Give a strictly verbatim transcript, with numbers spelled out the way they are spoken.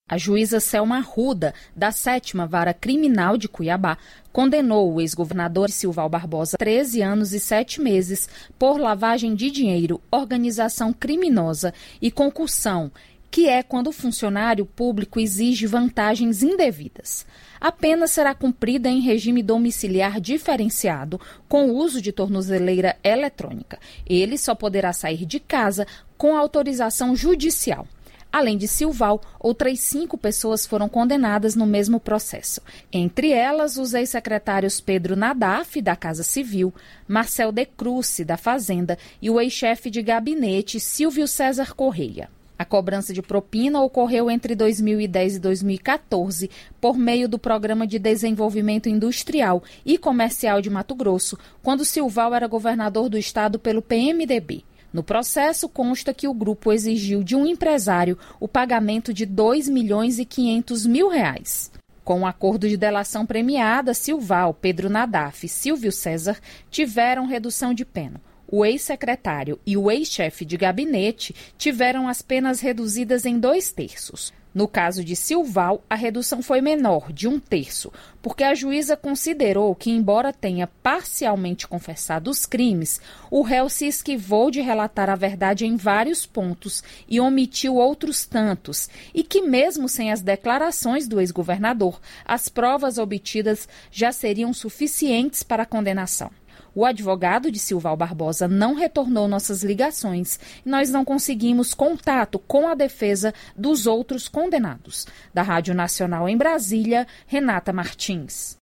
A juíza Selma Arruda, da sétima Vara Criminal de Cuiabá, condenou o ex-governador Silval Barbosa a treze anos e sete meses por lavagem de dinheiro, organização criminosa e concussão, que é quando o funcionário público exige vantagens indevidas. A pena será cumprida em regime domiciliar diferenciado, com o uso de tornozeleira eletrônica. Ele só poderá sair de casa com autorização judicial. Além de Silval, outras cinco pessoas foram condenadas no mesmo processo. Entre elas, os ex-secretários Pedro Nadaf, da Casa Civil, Marcel de Cruce, da Fazenda, e o ex-chefe de gabinete, Silvio César Correia. A cobrança de propina ocorreu entre dois mil e dez e dois mil e quatorze por meio do Programa de Desenvolvimento Industrial e Comercial de Mato Grosso, quando Silval era governador do estado pelo P M D B. No processo, consta que o grupo exigiu de um empresário o pagamento de dois milhões e quinhentos mil reais. Com o um acordo de delação premiada, Silval, Pedro Nadaf e Silvio César tiveram redução de pena. O ex-secretário e o ex-chefe de gabinete tiveram as penas reduzidas em dois terços. No caso de Silval, a redução foi menor, de um terço, porque a juíza considerou que, embora tenha parcialmente confessado os crimes, o réu se esquivou de relatar a verdade em vários pontos e omitiu outros tantos, e que, mesmo sem as declarações do ex-governador, as provas obtidas já seriam suficientes para a condenação. O advogado de Silval Barbosa não retornou nossas ligações e nós não conseguimos contato com a defesa dos outros condenados. Da Rádio Nacional em Brasília, Renata Martins.